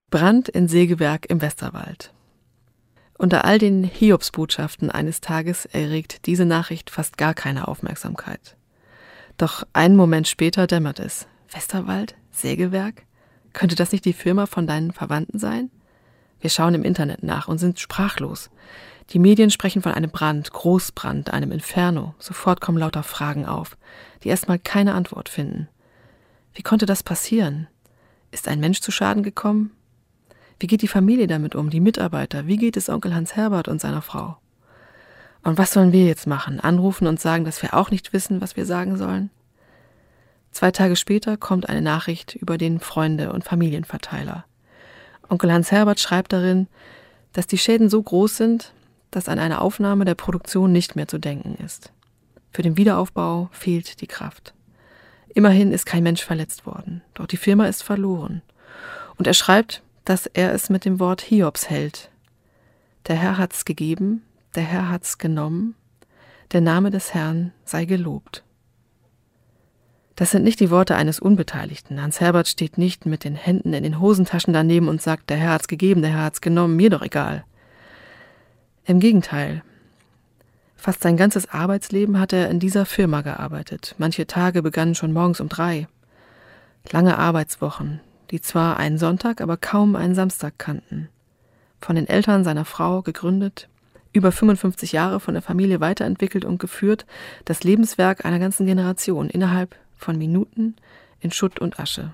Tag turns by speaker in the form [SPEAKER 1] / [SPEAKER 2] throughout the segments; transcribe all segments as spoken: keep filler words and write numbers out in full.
[SPEAKER 1] Brand in Sägewerk im Westerwald. Unter all den Hiobsbotschaften eines Tages erregt diese Nachricht fast gar keine Aufmerksamkeit. Doch einen Moment später dämmert es. Westerwald? Sägewerk? Könnte das nicht die Firma von deinen Verwandten sein? Wir schauen im Internet nach und sind sprachlos. Die Medien sprechen von einem Brand, Großbrand, einem Inferno. Sofort kommen lauter Fragen auf, die erstmal keine Antwort finden. Wie konnte das passieren? Ist ein Mensch zu Schaden gekommen? Wie geht die Familie damit um, die Mitarbeiter? Wie geht es Onkel Hans-Herbert und seiner Frau? Und was sollen wir jetzt machen? Anrufen und sagen, dass wir auch nicht wissen, was wir sagen sollen? Zwei Tage später kommt eine Nachricht über den Freunde- und Familienverteiler. Onkel Hans-Herbert schreibt darin, dass die Schäden so groß sind, dass an eine Aufnahme der Produktion nicht mehr zu denken ist. Für den Wiederaufbau fehlt die Kraft. Immerhin ist kein Mensch verletzt worden, doch die Firma ist verloren. Und er schreibt, dass er es mit dem Wort Hiobs hält. Der Herr hat's gegeben, der Herr hat's genommen, der Name des Herrn sei gelobt. Das sind nicht die Worte eines Unbeteiligten. Hans-Herbert steht nicht mit den Händen in den Hosentaschen daneben und sagt, der Herr hat's gegeben, der Herr hat's genommen, mir doch egal. Im Gegenteil. Fast sein ganzes Arbeitsleben hat er in dieser Firma gearbeitet. Manche Tage begannen schon morgens um drei. Lange Arbeitswochen, die zwar einen Sonntag, aber kaum einen Samstag kannten. Von den Eltern seiner Frau gegründet, über fünfundfünfzig Jahre von der Familie weiterentwickelt und geführt, das Lebenswerk einer ganzen Generation innerhalb von Minuten in Schutt und Asche.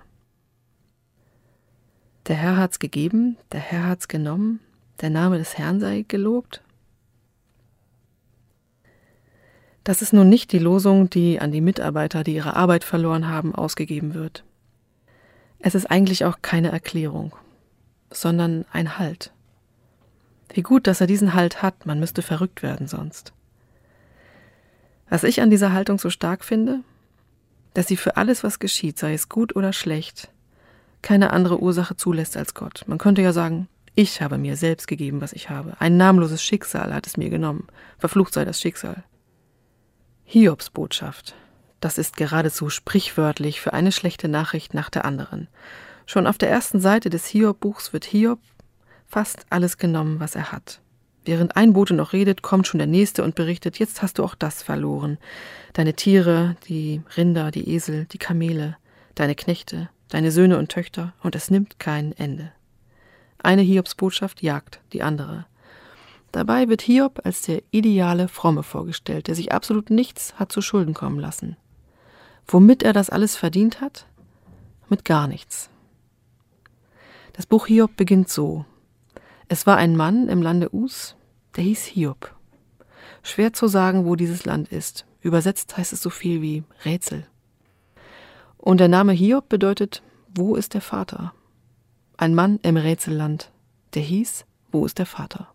[SPEAKER 1] Der Herr hat's gegeben, der Herr hat's genommen, der Name des Herrn sei gelobt. Das ist nun nicht die Losung, die an die Mitarbeiter, die ihre Arbeit verloren haben, ausgegeben wird. Es ist eigentlich auch keine Erklärung, sondern ein Halt. Wie gut, dass er diesen Halt hat, man müsste verrückt werden sonst. Was ich an dieser Haltung so stark finde, dass sie für alles, was geschieht, sei es gut oder schlecht, keine andere Ursache zulässt als Gott. Man könnte ja sagen, ich habe mir selbst gegeben, was ich habe. Ein namenloses Schicksal hat es mir genommen. Verflucht sei das Schicksal. Hiobs Botschaft. Das ist geradezu sprichwörtlich für eine schlechte Nachricht nach der anderen. Schon auf der ersten Seite des Hiob-Buchs wird Hiob fast alles genommen, was er hat. Während ein Bote noch redet, kommt schon der nächste und berichtet, jetzt hast du auch das verloren. Deine Tiere, die Rinder, die Esel, die Kamele, deine Knechte, deine Söhne und Töchter, und es nimmt kein Ende. Eine Hiobs-Botschaft jagt die andere. Dabei wird Hiob als der ideale Fromme vorgestellt, der sich absolut nichts hat zu Schulden kommen lassen. Womit er das alles verdient hat? Mit gar nichts. Das Buch Hiob beginnt so. Es war ein Mann im Lande Us, der hieß Hiob. Schwer zu sagen, wo dieses Land ist. Übersetzt heißt es so viel wie Rätsel. Und der Name Hiob bedeutet, wo ist der Vater? Ein Mann im Rätselland, der hieß, wo ist der Vater?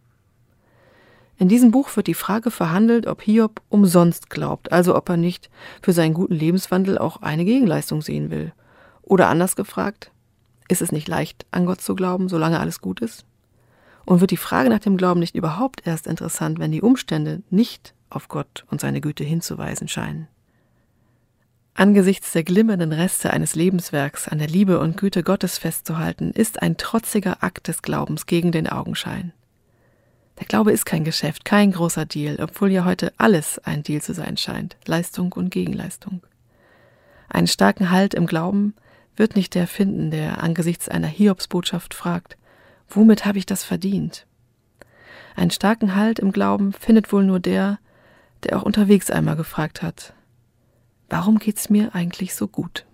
[SPEAKER 1] In diesem Buch wird die Frage verhandelt, ob Hiob umsonst glaubt, also ob er nicht für seinen guten Lebenswandel auch eine Gegenleistung sehen will. Oder anders gefragt, ist es nicht leicht, an Gott zu glauben, solange alles gut ist? Und wird die Frage nach dem Glauben nicht überhaupt erst interessant, wenn die Umstände nicht auf Gott und seine Güte hinzuweisen scheinen? Angesichts der glimmernden Reste eines Lebenswerks an der Liebe und Güte Gottes festzuhalten, ist ein trotziger Akt des Glaubens gegen den Augenschein. Der Glaube ist kein Geschäft, kein großer Deal, obwohl ja heute alles ein Deal zu sein scheint, Leistung und Gegenleistung. Einen starken Halt im Glauben wird nicht der finden, der angesichts einer Hiobsbotschaft fragt, womit habe ich das verdient? Einen starken Halt im Glauben findet wohl nur der, der auch unterwegs einmal gefragt hat, warum geht's mir eigentlich so gut?